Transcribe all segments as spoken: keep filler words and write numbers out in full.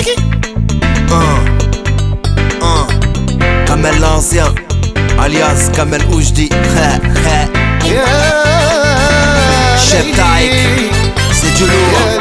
Un, un. Kamel l'ancien, alias Kamel Oujdi. Chef Taïk, c'est du lourd.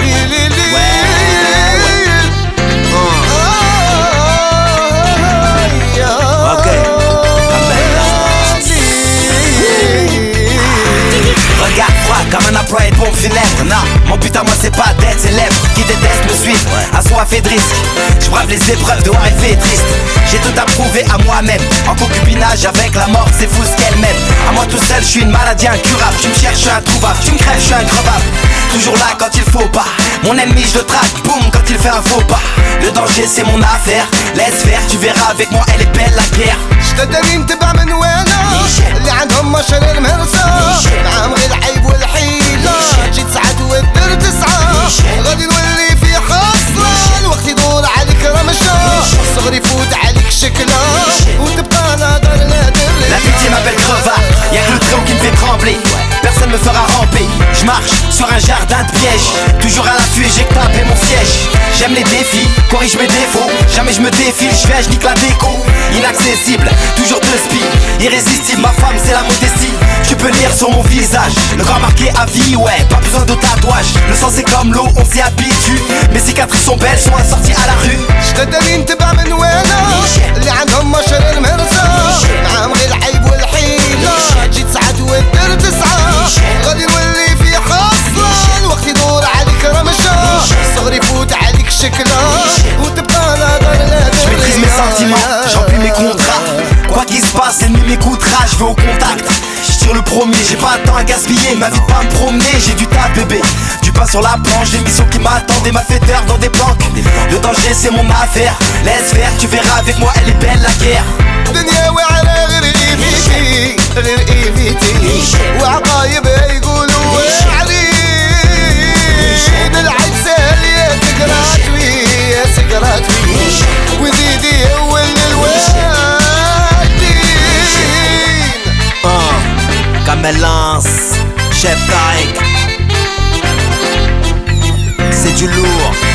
Comme un employé de pompe funèbre. Non, mon but à moi c'est pas d'être célèbre. Qui déteste me suivre, assoiffé de risque. Je brave les épreuves de voir effet triste. J'ai tout à prouver à moi-même. En concubinage avec la mort, c'est fou ce qu'elle m'aime. À moi tout seul, je suis une maladie incurable. Tu me cherches, je suis introuvable. Tu me crèves, je suis increvable. Toujours là quand il faut pas. Mon ennemi, je le traque, boum, quand il fait un faux pas. Le danger c'est mon affaire. Laisse faire, tu verras avec moi, elle est belle la guerre. شددني نتبع من وانا اللي عندهم مشر المرسى معاهم غير العيب والحيلة جيت سعد والدر تسعة غادي نولي في خاصة الوقت يدور عليك رمشة الصغر يفوت عليك شكلة وتبقى نظر نادر. La pitié m'appelle crevard, y'a que le tréau qui me fait trembler. Personne me fera ramper, je marche sur un jardin de pièges. Toujours à l'affût, j'ai tapé mon siège. J'aime les défis, corrige mes défauts. Jamais je me défile, je viens, je nique la déco. Inaccessible, toujours de spi. Irrésistible, ma femme c'est la modestie. Tu peux lire sur mon visage, le corps marqué à vie, ouais, pas besoin de tatouage. Le sang c'est comme l'eau, on s'y habitue. Mes cicatrices sont belles, sont assorties à la rue. شددني نتبع من وانا اللي عندهم مشر المرسى معاهم غير العيب والحيلة جيت سعد والدر تسعة غادي نولي في خاصة الوقت يدور عليك رمشة الصغر يفوت عليك شكلة وتبقى نظر نادر. Je maîtrise mes sentiments, j'emplis mes contrats. Quoi qu'il se passe, l'ennemi m'écoutera, je vais au contact. Je tire le premier, j'ai pas de temps à gaspiller. Ma vie de pas me promener, j'ai du tas bébé. Du pain sur la planche, des missions qui m'attendent, des malfaiteurs dans des planques. Le danger c'est mon affaire, laisse faire, tu verras avec moi, elle est belle la guerre. دنيا وعلى غير ايفيتي غير ايفيتي وعقايبها يقولوا علينا العيب سهل يا سكراتوي يا سكراتوي وزيدي هو للوالدين. Kamel Lance, Chef Taïk, c'est du lourd.